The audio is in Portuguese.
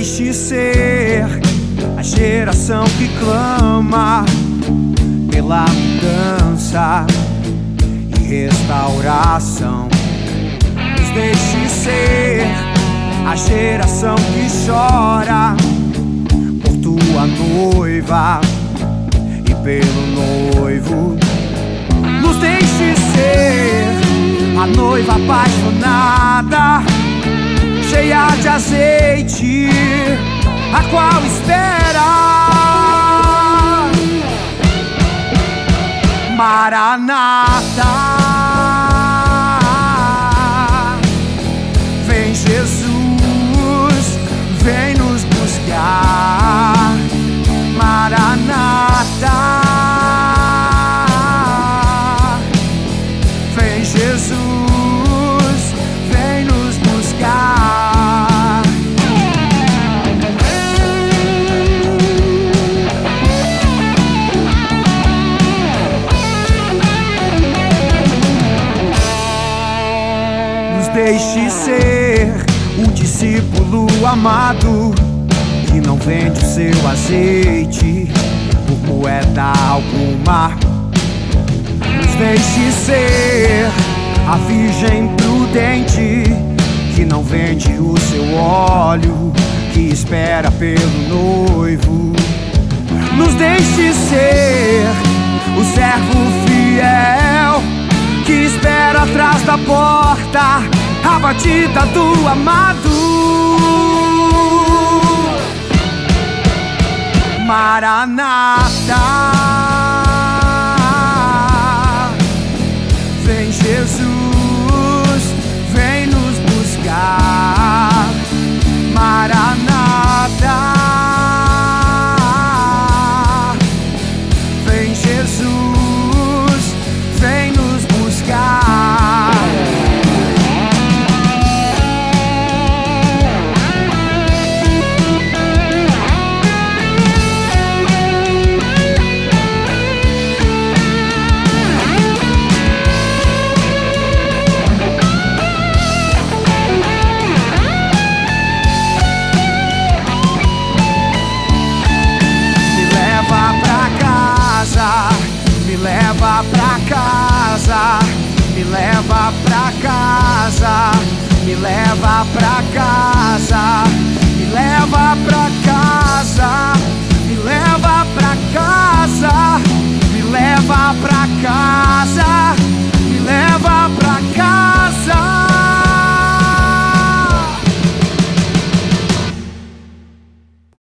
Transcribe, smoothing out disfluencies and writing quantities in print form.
deixe ser a geração que clama pela mudança e restauração. Nos deixe ser a geração que chora por tua noiva e pelo noivo. Nos deixe ser a noiva apaixonada, cheia de azeite, a qual espera. Maranata, vem Jesus, vem nos buscar. Maranata, vem Jesus, vem nos buscar. Nos deixe ser o discípulo amado que não vende o seu azeite por moeda alguma. Nos deixe ser a virgem prudente que não vende o seu óleo, que espera pelo noivo. Nos deixe ser o servo fiel que espera atrás da porta a batida do amado. Maranata, vem Jesus, vem nos buscar. Maranata, vem Jesus, vem nos buscar. Me leva pra casa, me leva pra casa, me leva pra casa, me leva pra casa, me leva pra casa, me leva pra casa.